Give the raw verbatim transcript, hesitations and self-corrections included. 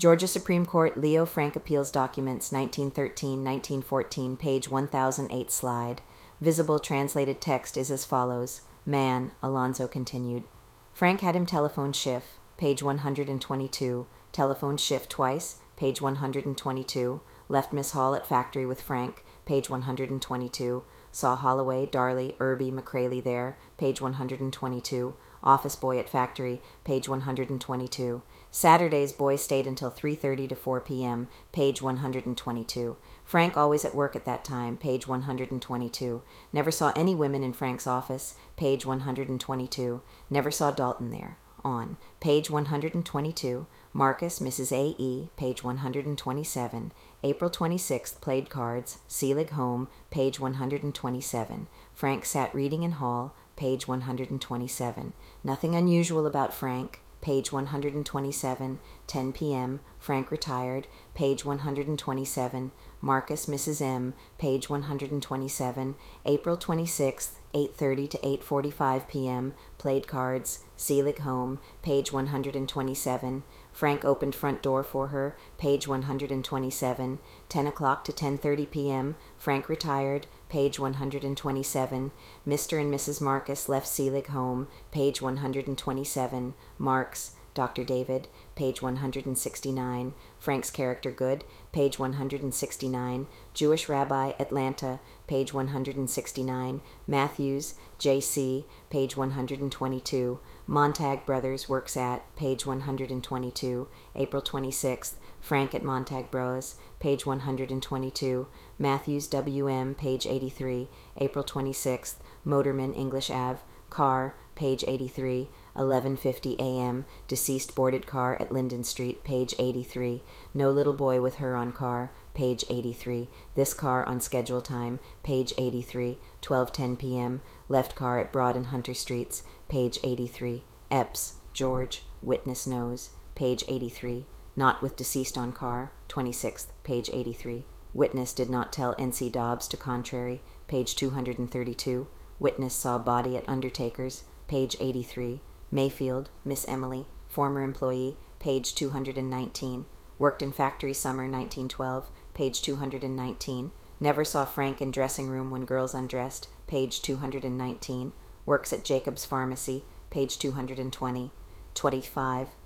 Georgia Supreme Court Leo Frank Appeals Documents nineteen thirteen to nineteen fourteen, page one thousand eight slide. Visible translated text is as follows. Man, Alonzo continued. Frank had him telephone Schiff, page one hundred twenty-two. Telephoned Schiff twice, page one hundred twenty-two. Left Miss Hall at factory with Frank, page one hundred twenty-two. Saw Holloway, Darley, Irby, McCraley there, page one hundred twenty-two. Office boy at factory, page one hundred twenty-two. Saturdays boy stayed until three thirty to four p.m., page one hundred twenty-two. Frank always at work at that time, page one hundred twenty-two. Never saw any women in Frank's office, page one hundred twenty-two. Never saw Dalton there. On. Page one hundred twenty-two. Marcus, Missus A E, page one hundred twenty-seven. April twenty-sixth, played cards. Selig home, page one hundred twenty-seven. Frank sat reading in hall, page one hundred twenty-seven. Nothing unusual about Frank, page one hundred twenty-seven. ten p.m., Frank retired, page one hundred twenty-seven. Marcus, Missus M, page one hundred twenty-seven. April twenty-sixth, eight thirty to eight forty-five p.m., played cards. Selig home, page one hundred twenty-seven. Frank opened front door for her, page one hundred twenty-seven. ten o'clock to ten thirty p.m., Frank retired, page one hundred twenty-seven. Mister and Missus Marcus left Selig home, page one hundred twenty-seven. Marks, Doctor David, page one hundred sixty-nine. Frank's character good, page one hundred sixty-nine. Jewish Rabbi, Atlanta, page one hundred sixty-nine. Matthews, J C, page one hundred twenty-two. Montag Brothers works at, page one hundred twenty-two. April twenty-sixth, Frank at Montag Bros, page one hundred twenty-two. Matthews W M, page eighty-three. April twenty-sixth, Motorman, English Ave. Car, page eighty-three. eleven fifty a.m., deceased boarded car at Linden Street, page eighty-three. No little boy with her on car, page eighty-three. This car on schedule time, page eighty-three. twelve ten p.m., left car at Broad and Hunter Streets, page eighty-three. Epps, George, witness knows, page eighty-three. Not with deceased on car, twenty-sixth, page eighty-three. Witness did not tell N C Dobbs to contrary, page two hundred thirty-two. Witness saw body at Undertaker's, page eighty-three. Mayfield, Miss Emily, former employee, page two hundred nineteen. Worked in factory summer nineteen twelve, page two hundred nineteen. Never saw Frank in dressing room when girls undressed, page two hundred nineteen. Works at Jacob's Pharmacy, page two hundred twenty. twenty-five.